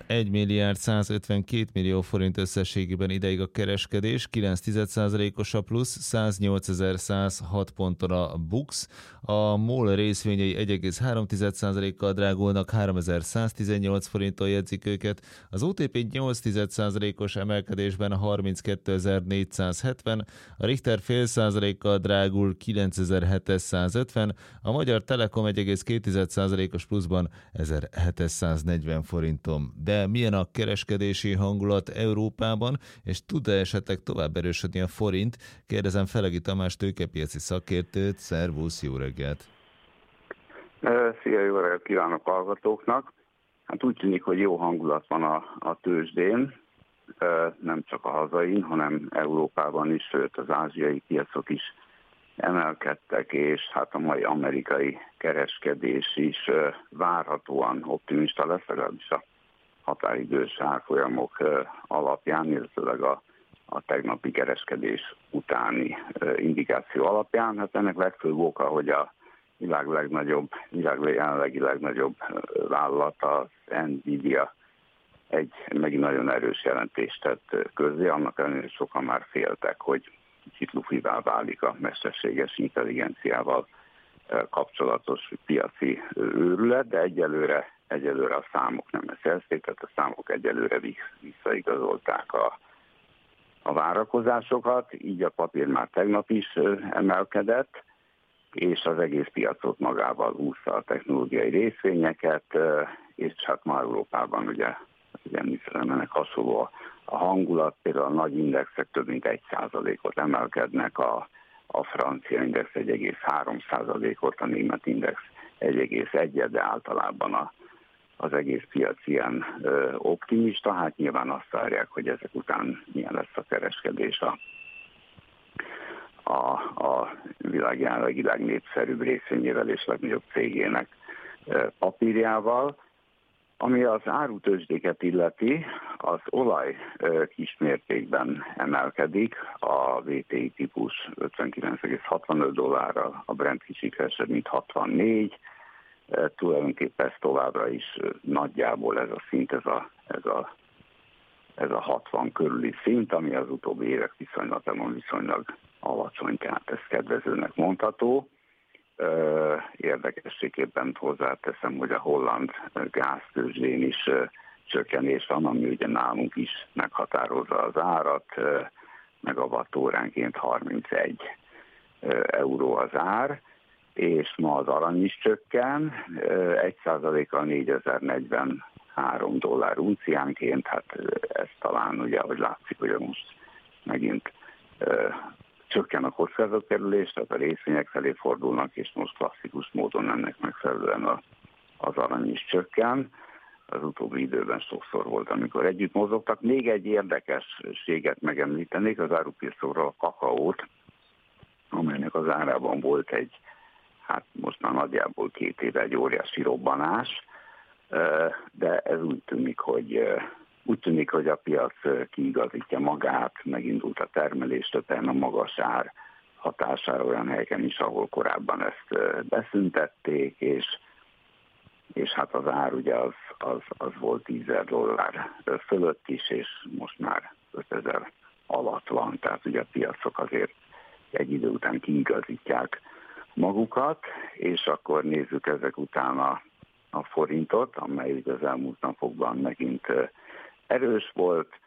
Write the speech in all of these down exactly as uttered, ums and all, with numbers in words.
egy milliárd százötvenkét millió forint összességében ideig a kereskedés, kilenc egész egy százalékos a plusz, száznyolcezer-százhat ponton a BUX, a MOL részvényei egy egész három százalékkal drágulnak, háromezer-száztizennyolc forinttól jegyzik őket, az o té pé nyolc százalékos emelkedésben harminckétezer-négyszázhetven, a Richter fél százalékkal drágul kilencezer-hétszázötven, a Magyar Telekom egy egész két százalékos pluszban ezerhétszáznegyven forinton. De milyen a kereskedési hangulat Európában, és tud-e esetleg tovább erősödni a forint? Kérdezem Felegi Tamás tőkepiaci szakértőt. Szervusz, jó reggelt! Szia, jó reggelt kívánok hallgatóknak! Hát úgy tűnik, hogy jó hangulat van a, a tőzsdén, nem csak a hazain, hanem Európában is, sőt az ázsiai piacok is emelkedtek, és hát a mai amerikai kereskedés is várhatóan optimista lesz, legalábbis a határidős árfolyamok alapján, illetőleg a, a tegnapi kereskedés utáni indikáció alapján. Hát ennek legfőbb oka, hogy a világ legnagyobb, világ jelenlegi legnagyobb vállalat, az Nvidia egy megint nagyon erős jelentést tett közzé, annak ellenére sokan már féltek, hogy kicsit lufivá válik a mesterséges intelligenciával kapcsolatos piaci őrület, de egyelőre, egyelőre a számok nem ezt jelzték, tehát a számok egyelőre visszaigazolták a, a várakozásokat, így a papír már tegnap is emelkedett, és az egész piacot magával húzta a technológiai részvényeket, és hát már Európában ugye, ugye említettem, ennek hasonló a, a hangulat, például a nagy indexek több mint egy százalékot emelkednek, a, a francia index egy egész három százalékot, a német index egy egész egy, de általában a, az egész piac ilyen ö, optimista, hát nyilván azt várják, hogy ezek után milyen lesz a kereskedés a a, a világ jelenlegi legnépszerűbb részvényével és legnagyobb cégének papírjával. Ami az árutőzsdéket illeti, az olaj kismértékben emelkedik, a vé té i típus ötvenkilenc egész hatvanöt dollárra, a Brent kicsit kevesebb, mint hatvannégy, tulajdonképpen ez továbbra is nagyjából ez a szint, ez a, ez a ez a hatvan körüli szint, ami az utóbbi évek viszonylatában viszonylag alacsony, tehát ez kedvezőnek mondható. Érdekességképpen hozzáteszem, hogy a holland gáztőzsdén is csökkenés van, ami ugye nálunk is meghatározza az árat, megawattóránként harmincegy euró az ár, és ma az arany is csökken, egy százalékkal négyezernegyvenhárom dollár unciánként, hát ez talán ugye, hogy látszik, hogy most megint ö, csökken a kockázatkerülés, tehát a részvények felé fordulnak, és most klasszikus módon ennek megfelelően a, az arany is csökken. Az utóbbi időben sokszor volt, amikor együtt mozogtak. Még egy érdekességet megemlítenék, az árupiacokról a kakaót, amelynek az árában volt egy, hát most már nagyjából két éve egy óriási robbanás, de ez úgy tűnik, hogy úgy tűnik, hogy a piac kiigazítja magát, megindult a termelés, többen a magas ár hatására olyan helyeken is, ahol korábban ezt beszüntették, és, és hát az ár ugye az, az, az volt tízezer dollár fölött is, és most már ötezer alatt van, tehát ugye a piacok azért egy idő után kiigazítják magukat, és akkor nézzük ezek után a, a forintot, amely az elmúlt napokban megint erős volt,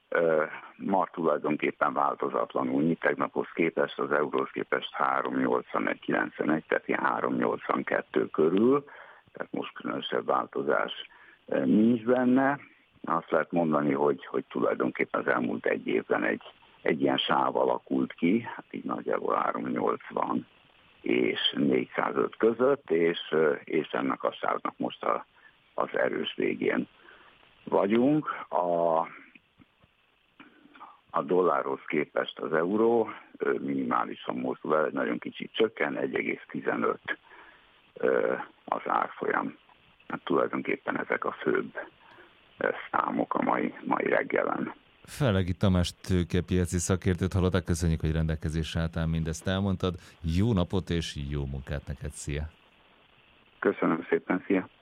ma tulajdonképpen változatlanul, mi tegnaphoz képest, az euróhoz képest három nyolcvanegy kilencvenegy, tehát ilyen három nyolcvankettő körül, tehát most különösebb változás nincs benne. Azt lehet mondani, hogy, hogy tulajdonképpen az elmúlt egy évben egy, egy ilyen sáv alakult ki, hát így nagyjából három nyolcvan és négyszázöt között, és, és ennek a sávnak most a, az erős végén vagyunk. A, a dollárhoz képest az euró minimálisan mozdul el, nagyon kicsit csökken, egy egész tizenöt az árfolyam. Hát tulajdonképpen ezek a főbb számok a mai, mai reggelen. Felegi Tamás tőkepiaci szakértőt hallották, köszönjük, hogy rendelkezésre álltál, mindezt elmondtad. Jó napot és jó munkát neked, szia! Köszönöm szépen, szia!